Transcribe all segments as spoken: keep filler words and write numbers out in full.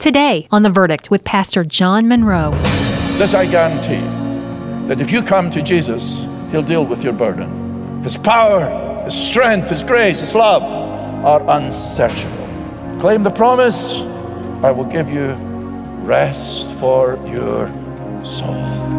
Today on The Verdict with Pastor John Monroe. This I guarantee, that if you come to Jesus, He'll deal with your burden. His power, His strength, His grace, His love are unsearchable. Claim the promise, I will give you rest for your soul.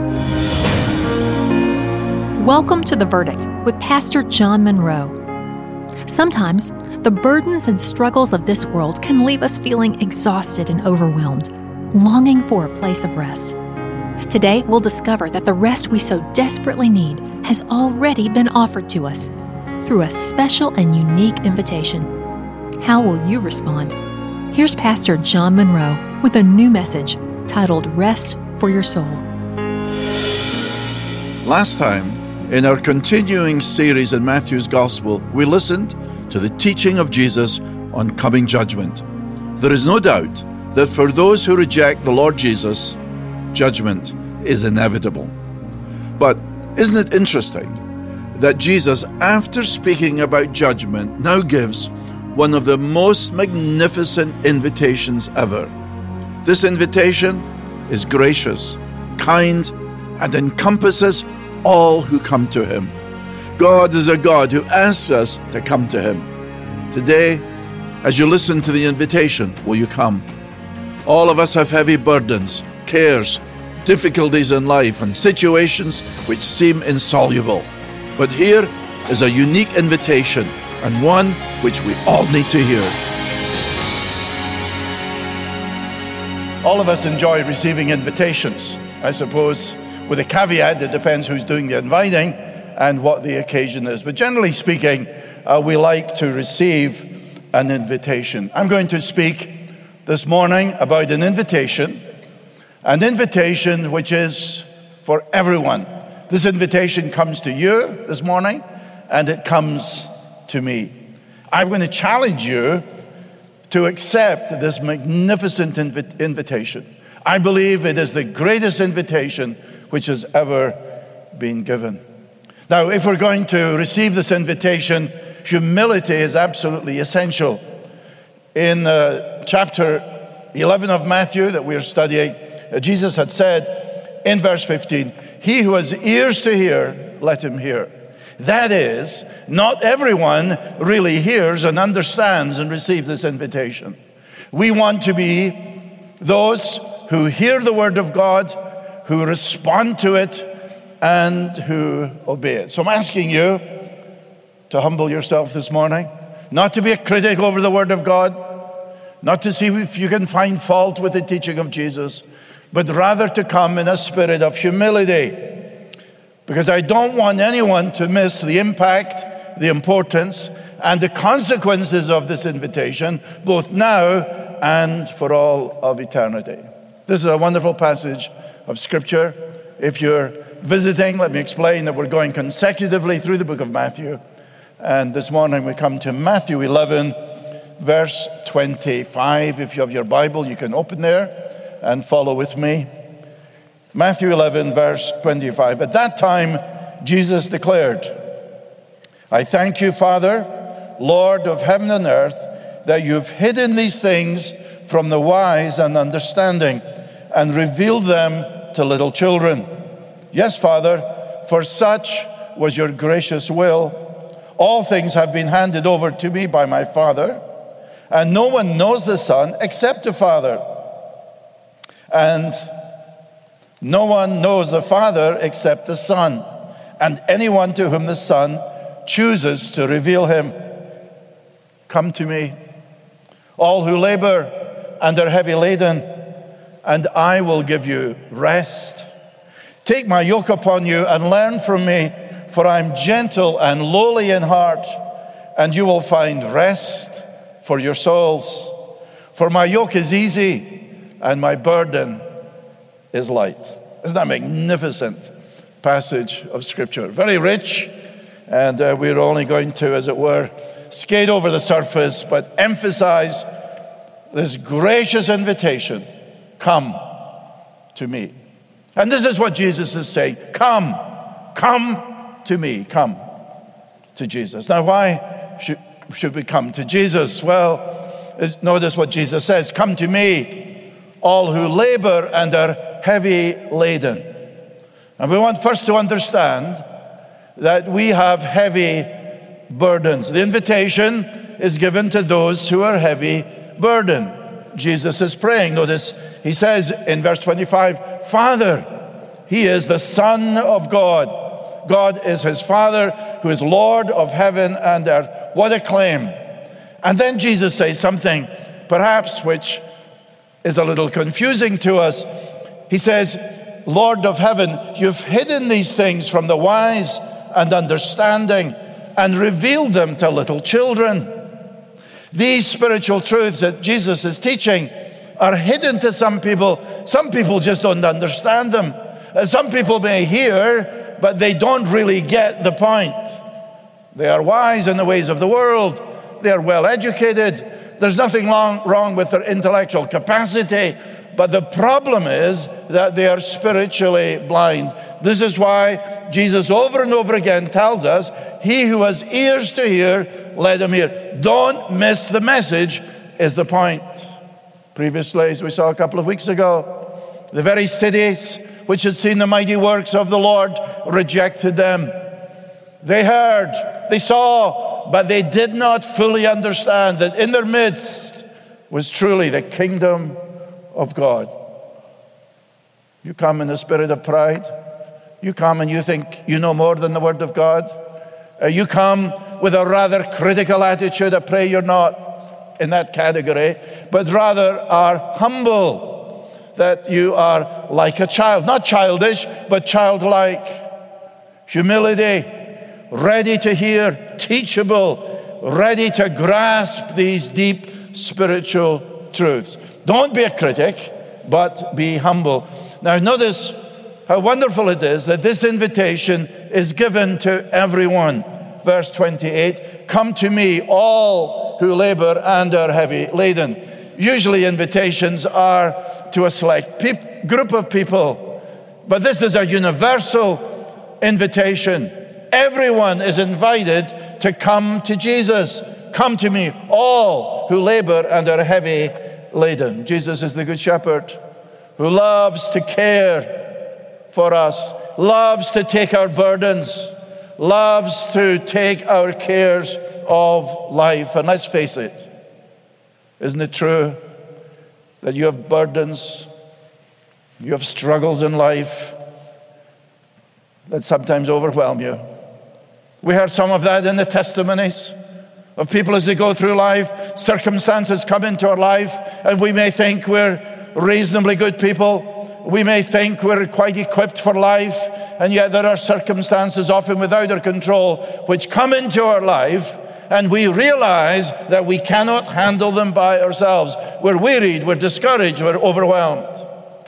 Welcome to The Verdict with Pastor John Monroe. Sometimes, the burdens and struggles of this world can leave us feeling exhausted and overwhelmed, longing for a place of rest. Today, we'll discover that the rest we so desperately need has already been offered to us through a special and unique invitation. How will you respond? Here's Pastor John Monroe with a new message titled Rest for Your Soul. Last time, in our continuing series in Matthew's Gospel, we listened to the teaching of Jesus on coming judgment. There is no doubt that for those who reject the Lord Jesus, judgment is inevitable. But isn't it interesting that Jesus, after speaking about judgment, now gives one of the most magnificent invitations ever? This invitation is gracious, kind, and encompasses all who come to Him. God is a God who asks us to come to Him. Today, as you listen to the invitation, will you come? All of us have heavy burdens, cares, difficulties in life, and situations which seem insoluble. But here is a unique invitation, and one which we all need to hear. All of us enjoy receiving invitations, I suppose, with a caveat, it depends who's doing the inviting and what the occasion is. But generally speaking, uh, we like to receive an invitation. I'm going to speak this morning about an invitation, an invitation which is for everyone. This invitation comes to you this morning, and it comes to me. I'm going to challenge you to accept this magnificent invi- invitation. I believe it is the greatest invitation which has ever been given. Now, if we're going to receive this invitation, humility is absolutely essential. In uh, chapter eleven of Matthew that we're studying, uh, Jesus had said in verse fifteen, "He who has ears to hear, let him hear." That is, not everyone really hears and understands and receives this invitation. We want to be those who hear the word of God, who respond to it, and who obey it. So I'm asking you to humble yourself this morning, not to be a critic over the word of God, not to see if you can find fault with the teaching of Jesus, but rather to come in a spirit of humility. Because I don't want anyone to miss the impact, the importance, and the consequences of this invitation, both now and for all of eternity. This is a wonderful passage of Scripture. If you're visiting, let me explain that we're going consecutively through the book of Matthew. And this morning we come to Matthew eleven, verse twenty-five. If you have your Bible, you can open there and follow with me. Matthew eleven, verse twenty-five. At that time, Jesus declared, "I thank you, Father, Lord of heaven and earth, that you've hidden these things from the wise and understanding and revealed them to little children. Yes, Father, for such was your gracious will. All things have been handed over to me by my Father, and no one knows the Son except the Father, and no one knows the Father except the Son, and anyone to whom the Son chooses to reveal him. Come to me, all who labor and are heavy laden, and I will give you rest. Take my yoke upon you and learn from me, for I am gentle and lowly in heart, and you will find rest for your souls. For my yoke is easy and my burden is light." Isn't that a magnificent passage of Scripture? Very rich, and uh, we're only going to, as it were, skate over the surface, but emphasize this gracious invitation. Come to me. And this is what Jesus is saying. Come, come to me. Come to Jesus. Now, why should, should we come to Jesus? Well, notice what Jesus says. Come to me, all who labor and are heavy laden. And we want first to understand that we have heavy burdens. The invitation is given to those who are heavy burdened. Jesus is praying. Notice he says in verse twenty-five, Father, he is the Son of God. God is his Father, who is Lord of heaven and earth. What a claim. And then Jesus says something, perhaps, which is a little confusing to us. He says, Lord of heaven, you've hidden these things from the wise and understanding and revealed them to little children. These spiritual truths that Jesus is teaching are hidden to some people. Some people just don't understand them. Some people may hear, but they don't really get the point. They are wise in the ways of the world. They are well educated. There's nothing wrong, wrong with their intellectual capacity. But the problem is that they are spiritually blind. This is why Jesus over and over again tells us, he who has ears to hear, let him hear. Don't miss the message is the point. Previously, as we saw a couple of weeks ago, the very cities which had seen the mighty works of the Lord rejected them. They heard, they saw, but they did not fully understand that in their midst was truly the kingdom of God. You come in a spirit of pride. You come and you think you know more than the Word of God. Uh, you come with a rather critical attitude. I pray you're not in that category, but rather are humble, that you are like a child, not childish, but childlike. Humility, ready to hear, teachable, ready to grasp these deep spiritual truths. Don't be a critic, but be humble. Now notice how wonderful it is that this invitation is given to everyone. Verse twenty-eight, come to me, all who labor and are heavy laden. Usually invitations are to a select peop- group of people, but this is a universal invitation. Everyone is invited to come to Jesus. Come to me, all who labor and are heavy laden. Jesus is the Good Shepherd who loves to care for us, loves to take our burdens, loves to take our cares of life. And let's face it, isn't it true that you have burdens, you have struggles in life that sometimes overwhelm you? We heard some of that in the testimonies of people as they go through life. Circumstances come into our life, and we may think we're reasonably good people. We may think we're quite equipped for life, and yet there are circumstances, often without our control, which come into our life, and we realize that we cannot handle them by ourselves. We're wearied, we're discouraged, we're overwhelmed.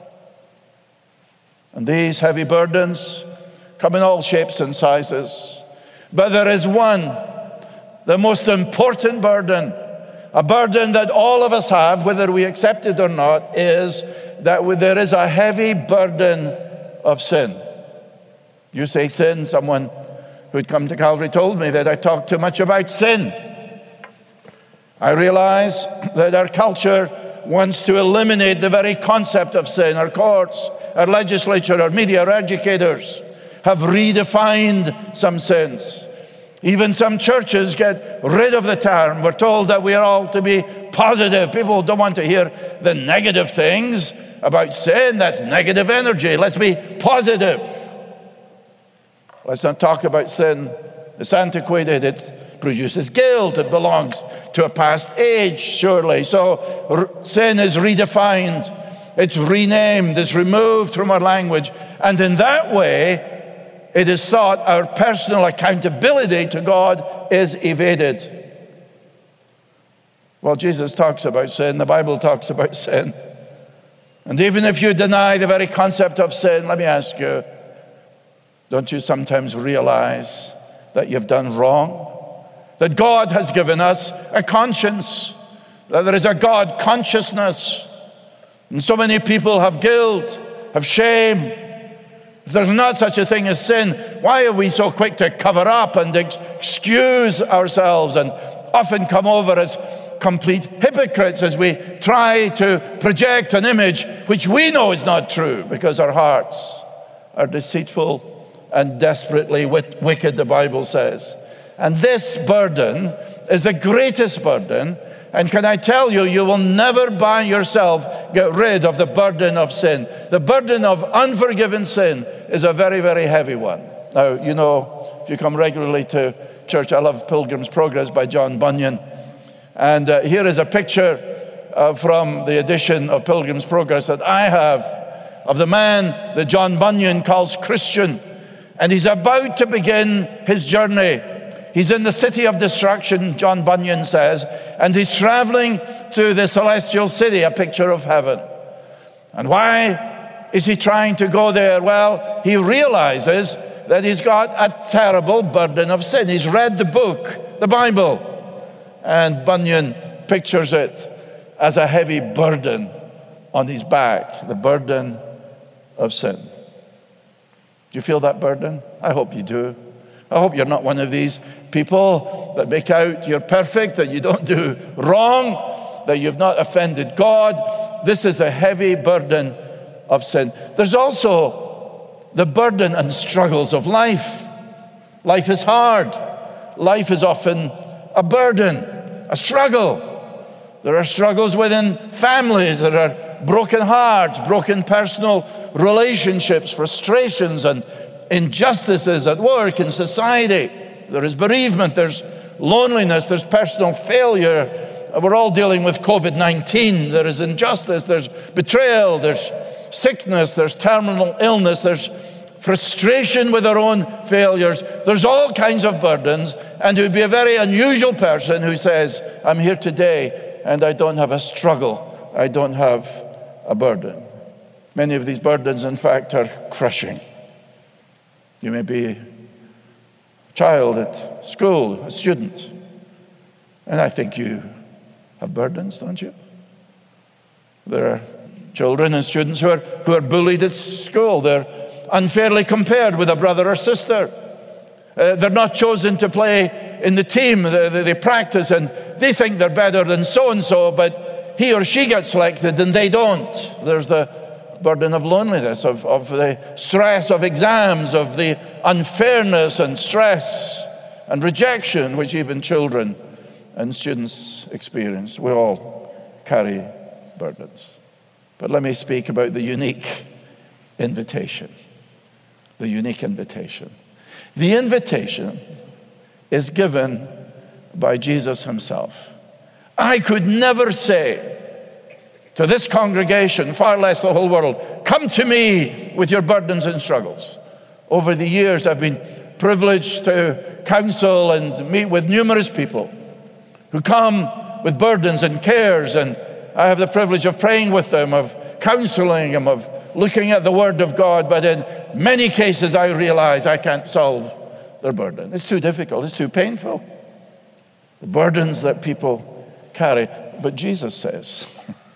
And these heavy burdens come in all shapes and sizes. But there is one, the most important burden, a burden that all of us have, whether we accept it or not, is that there is a heavy burden of sin. You say sin. Someone who'd come to Calvary told me that I talked too much about sin. I realize that our culture wants to eliminate the very concept of sin. Our courts, our legislature, our media, our educators have redefined some sins. Even some churches get rid of the term. We're told that we are all to be positive. People don't want to hear the negative things about sin. That's negative energy. Let's be positive. Let's not talk about sin. It's antiquated. It produces guilt. It belongs to a past age, surely. So r- sin is redefined. It's renamed. It's removed from our language. And in that way, it is thought our personal accountability to God is evaded. Well, Jesus talks about sin. The Bible talks about sin. And even if you deny the very concept of sin, let me ask you, don't you sometimes realize that you've done wrong? That God has given us a conscience, that there is a God consciousness. And so many people have guilt, have shame. If there's not such a thing as sin, why are we so quick to cover up and excuse ourselves and often come over as complete hypocrites as we try to project an image which we know is not true, because our hearts are deceitful and desperately wicked, the Bible says. And this burden is the greatest burden. And can I tell you, you will never by yourself get rid of the burden of sin. The burden of unforgiven sin is a very, very heavy one. Now, you know, if you come regularly to church, I love Pilgrim's Progress by John Bunyan. And uh, here is a picture uh, from the edition of Pilgrim's Progress that I have of the man that John Bunyan calls Christian. And he's about to begin his journey. He's in the city of destruction, John Bunyan says, and he's traveling to the celestial city, a picture of heaven. And why is he trying to go there? Well, he realizes that he's got a terrible burden of sin. He's read the book, the Bible, and Bunyan pictures it as a heavy burden on his back, the burden of sin. Do you feel that burden? I hope you do. I hope you're not one of these people that make out you're perfect, that you don't do wrong, that you've not offended God. This is a heavy burden of sin. There's also the burden and struggles of life. Life is hard. Life is often a burden, a struggle. There are struggles within families. There are broken hearts, broken personal relationships, frustrations and injustices at work, in society. There is bereavement, there's loneliness, there's personal failure. We're all dealing with covid nineteen. There is injustice, there's betrayal, there's sickness, there's terminal illness, there's frustration with our own failures. There's all kinds of burdens, and it would be a very unusual person who says, I'm here today and I don't have a struggle, I don't have a burden. Many of these burdens, in fact, are crushing. You may be a child at school, a student, and I think you have burdens, don't you? There are children and students who are, who are bullied at school. They're unfairly compared with a brother or sister. Uh, they're not chosen to play in the team. They, they, they practice and they think they're better than so-and-so, but he or she gets selected and they don't. There's the burden of loneliness, of, of the stress of exams, of the unfairness and stress and rejection which even children and students experience. We all carry burdens. But let me speak about the unique invitation. The unique invitation. The invitation is given by Jesus himself. I could never say to this congregation, far less the whole world, come to me with your burdens and struggles. Over the years, I've been privileged to counsel and meet with numerous people who come with burdens and cares, and I have the privilege of praying with them, of counseling them, of looking at the Word of God, but in many cases I realize I can't solve their burden. It's too difficult, it's too painful. The burdens that people carry. But Jesus says,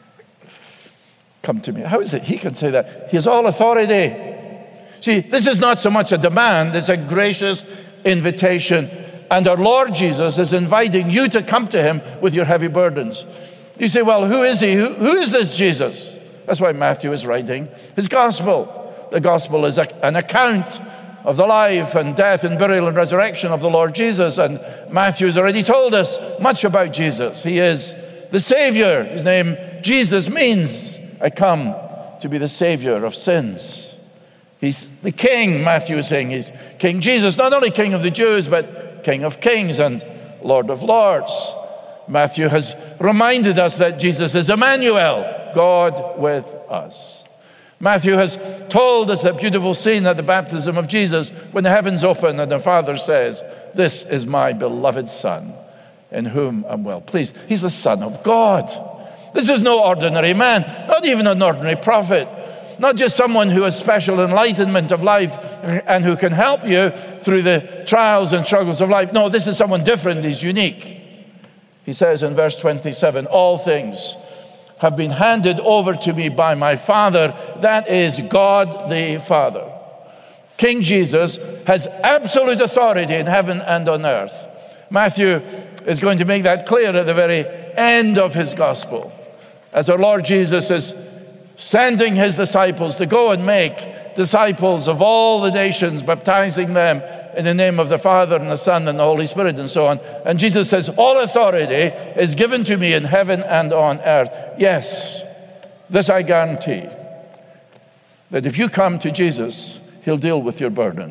come to me. How is it he can say that? He has all authority. See, this is not so much a demand, it's a gracious invitation. And our Lord Jesus is inviting you to come to him with your heavy burdens. You say, well, who is he? Who, who is this Jesus? That's why Matthew is writing his gospel. The gospel is a, an account of the life and death and burial and resurrection of the Lord Jesus. And Matthew has already told us much about Jesus. He is the Savior. His name, Jesus, means I come to be the Savior of sins. He's the King, Matthew is saying. He's King Jesus, not only King of the Jews, but King of Kings and Lord of Lords. Matthew has reminded us that Jesus is Emmanuel, God with us. Matthew has told us that beautiful scene at the baptism of Jesus when the heavens open and the Father says, this is my beloved Son, in whom I'm well pleased. He's the Son of God. This is no ordinary man, not even an ordinary prophet, not just someone who has special enlightenment of life and who can help you through the trials and struggles of life. No, this is someone different. He's unique. He says in verse twenty-seven, all things have been handed over to me by my Father, that is God the Father. King Jesus has absolute authority in heaven and on earth. Matthew is going to make that clear at the very end of his gospel, as our Lord Jesus is sending his disciples to go and make disciples of all the nations, baptizing them in the name of the Father and the Son and the Holy Spirit and so on. And Jesus says, all authority is given to me in heaven and on earth. Yes, this I guarantee, that if you come to Jesus, he'll deal with your burden.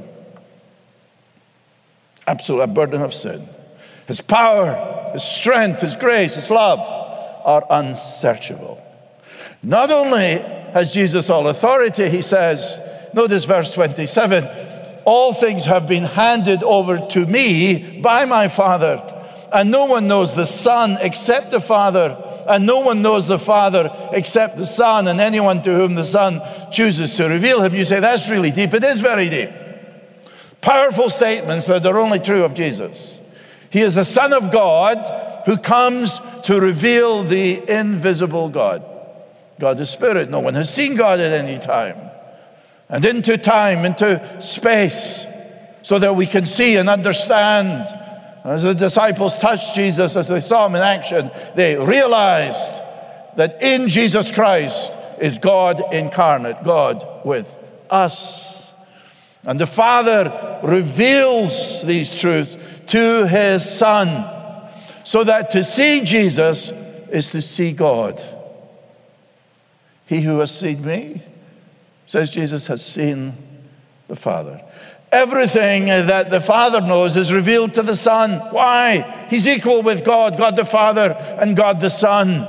Absolute burden of sin. His power, his strength, his grace, his love are unsearchable. Not only has Jesus all authority, he says, notice verse twenty-seven, all things have been handed over to me by my Father, and no one knows the Son except the Father, and no one knows the Father except the Son, and anyone to whom the Son chooses to reveal him. You say, that's really deep. It is very deep. Powerful statements that are only true of Jesus. He is the Son of God who comes to reveal the invisible God. God is spirit. No one has seen God at any time. And into time, into space, so that we can see and understand. As the disciples touched Jesus, as they saw him in action, they realized that in Jesus Christ is God incarnate, God with us. And the Father reveals these truths to his Son, so that to see Jesus is to see God. He who has seen me, says Jesus, has seen the Father. Everything that the Father knows is revealed to the Son. Why? He's equal with God, God the Father and God the Son.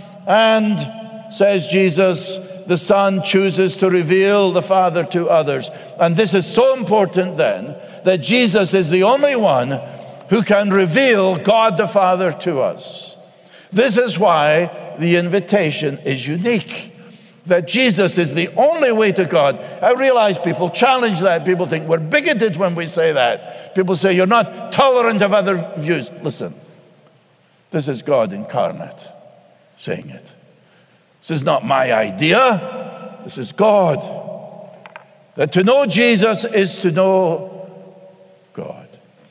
And, says Jesus, the Son chooses to reveal the Father to others. And this is so important then, that Jesus is the only one who can reveal God the Father to us. This is why the invitation is unique. That Jesus is the only way to God. I realize people challenge that. People think we're bigoted when we say that. People say you're not tolerant of other views. Listen, this is God incarnate saying it. This is not my idea. This is God. That to know Jesus is to know God.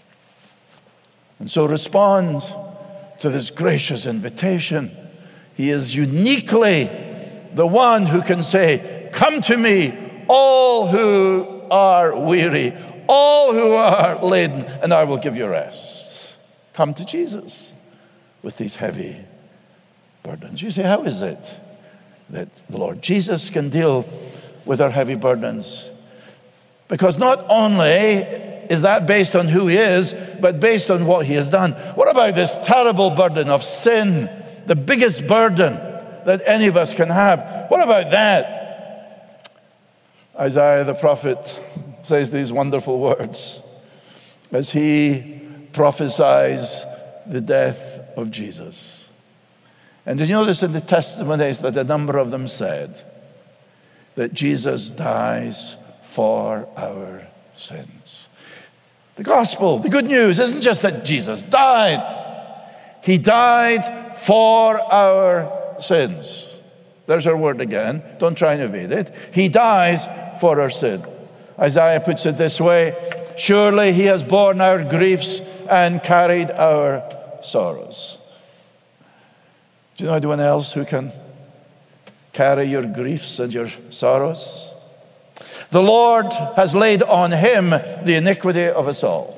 And so respond to this gracious invitation. He is uniquely the one who can say, come to me, all who are weary, all who are laden, and I will give you rest. Come to Jesus with these heavy burdens. You say, how is it that the Lord Jesus can deal with our heavy burdens? Because not only is that based on who he is, but based on what he has done. What about this terrible burden of sin, the biggest burden that any of us can have? What about that? Isaiah the prophet says these wonderful words as he prophesies the death of Jesus. And did you notice in the testimonies that a number of them said that Jesus dies for our sins? The gospel, the good news, isn't just that Jesus died. He died for our sins. There's our word again. Don't try and evade it. He dies for our sin. Isaiah puts it this way, surely he has borne our griefs and carried our sorrows. Do you know anyone else who can carry your griefs and your sorrows? The Lord has laid on him the iniquity of us all.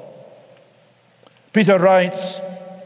Peter writes,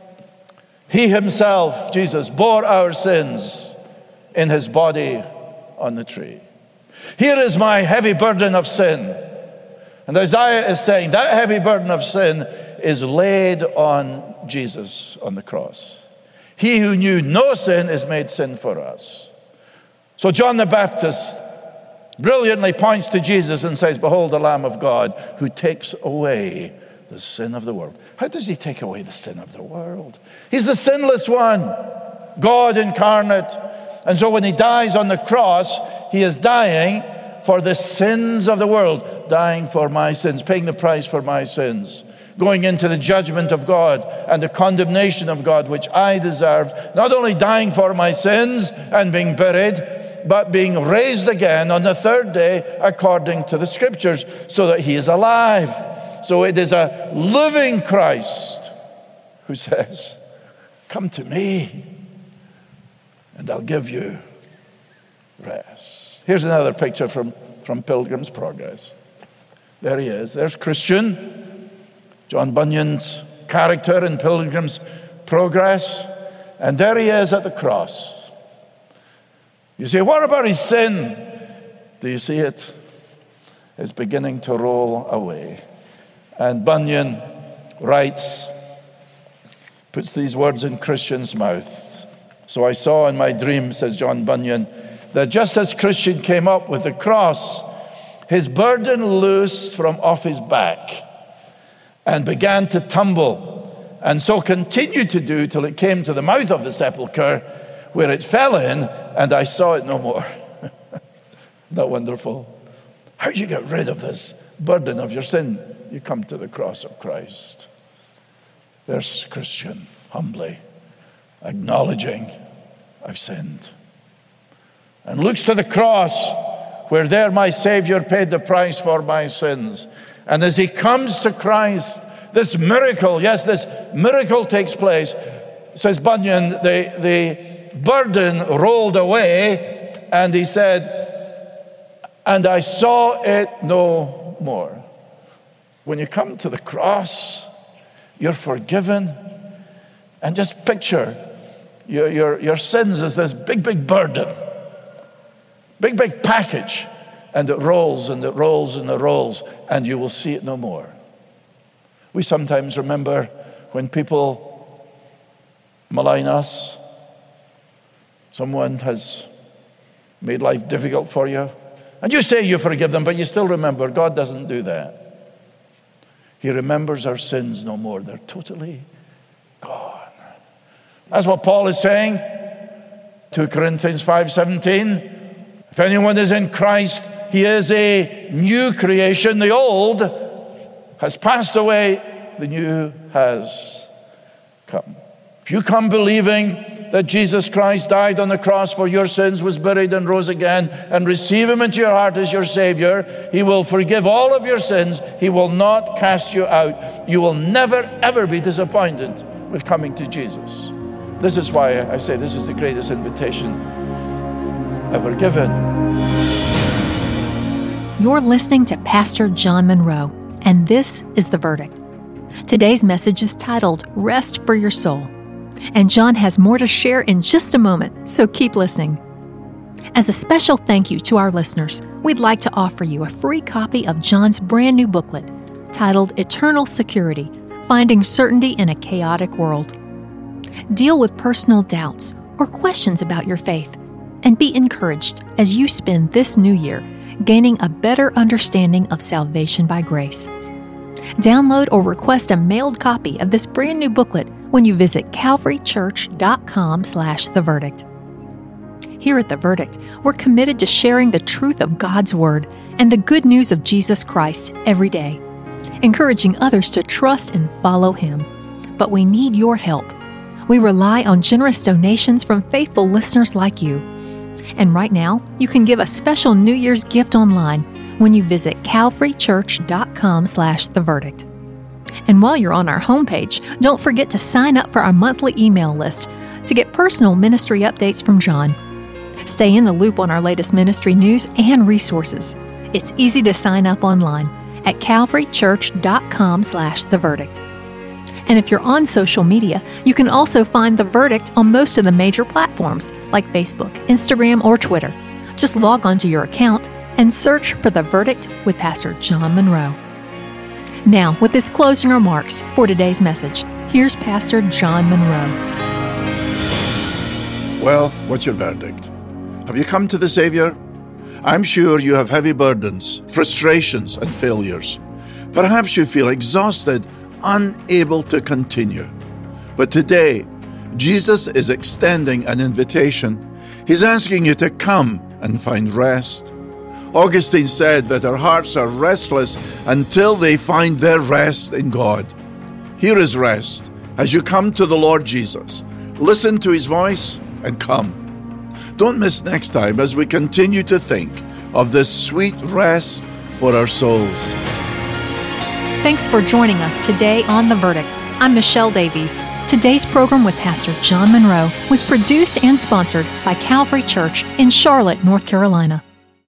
he himself, Jesus, bore our sins in his body on the tree. Here is my heavy burden of sin. And Isaiah is saying that heavy burden of sin is laid on Jesus on the cross. He who knew no sin is made sin for us. So John the Baptist brilliantly points to Jesus and says, behold the Lamb of God who takes away the sin of the world. How does he take away the sin of the world? He's the sinless one, God incarnate. And so when he dies on the cross, he is dying for the sins of the world, dying for my sins, paying the price for my sins, going into the judgment of God and the condemnation of God, which I deserved, not only dying for my sins and being buried, but being raised again on the third day according to the scriptures, so that he is alive. So it is a living Christ who says, come to me. and I'll give you rest. Here's another picture from, from Pilgrim's Progress. There he is. There's Christian, John Bunyan's character in Pilgrim's Progress. And there he is at the cross. You say, what about his sin? Do you see it? It's beginning to roll away. And Bunyan writes, puts these words in Christian's mouth. So I saw in my dream, says John Bunyan, that just as Christian came up with the cross, his burden loosed from off his back and began to tumble, and so continued to do till it came to the mouth of the sepulchre, where it fell in, and I saw it no more. Isn't that wonderful? How do you get rid of this burden of your sin? You come to the cross of Christ. There's Christian, humbly acknowledging, I've sinned. And looks to the cross, where there my Savior paid the price for my sins. And as he comes to Christ, this miracle, yes, this miracle takes place. Says Bunyan, the, the burden rolled away, and he said, and I saw it no more. When you come to the cross, you're forgiven. And just picture your, your, your sins as this big, big burden. Big, big package. And it rolls and it rolls and it rolls, and you will see it no more. We sometimes remember when people malign us. Someone has made life difficult for you. And you say you forgive them, but you still remember. God doesn't do that. He remembers our sins no more. They're totally gone. That's what Paul is saying. Second Corinthians five seventeen. If anyone is in Christ, he is a new creation. The old has passed away. The new has come. If you come believing that Jesus Christ died on the cross for your sins, was buried and rose again, and receive him into your heart as your Savior, he will forgive all of your sins. He will not cast you out. You will never, ever be disappointed with coming to Jesus. This is why I say this is the greatest invitation ever given. You're listening to Pastor John Monroe, and this is The Verdict. Today's message is titled, Rest for Your Soul. And John has more to share in just a moment, so keep listening. As a special thank you to our listeners, we'd like to offer you a free copy of John's brand new booklet titled Eternal Security, Finding Certainty in a Chaotic World. Deal with personal doubts or questions about your faith, and be encouraged as you spend this new year gaining a better understanding of salvation by grace. Download or request a mailed copy of this brand new booklet when you visit calvarychurch.com slash the verdict. Here at The Verdict, we're committed to sharing the truth of God's Word and the good news of Jesus Christ every day, encouraging others to trust and follow Him. But we need your help. We rely on generous donations from faithful listeners like you. And right now, you can give a special New Year's gift online when you visit calvarychurch.com slash the verdict. And while you're on our homepage, don't forget to sign up for our monthly email list to get personal ministry updates from John. Stay in the loop on our latest ministry news and resources. It's easy to sign up online at calvarychurch.com slash the verdict. And if you're on social media, you can also find The Verdict on most of the major platforms like Facebook, Instagram, or Twitter. Just log onto your account and search for The Verdict with Pastor John Monroe. Now, with his closing remarks for today's message, here's Pastor John Monroe. Well, what's your verdict? Have you come to the Savior? I'm sure you have heavy burdens, frustrations, and failures. Perhaps you feel exhausted, unable to continue. But today, Jesus is extending an invitation. He's asking you to come and find rest. Augustine said that our hearts are restless until they find their rest in God. Here is rest as you come to the Lord Jesus. Listen to His voice and come. Don't miss next time as we continue to think of this sweet rest for our souls. Thanks for joining us today on The Verdict. I'm Michelle Davies. Today's program with Pastor John Monroe was produced and sponsored by Calvary Church in Charlotte, North Carolina.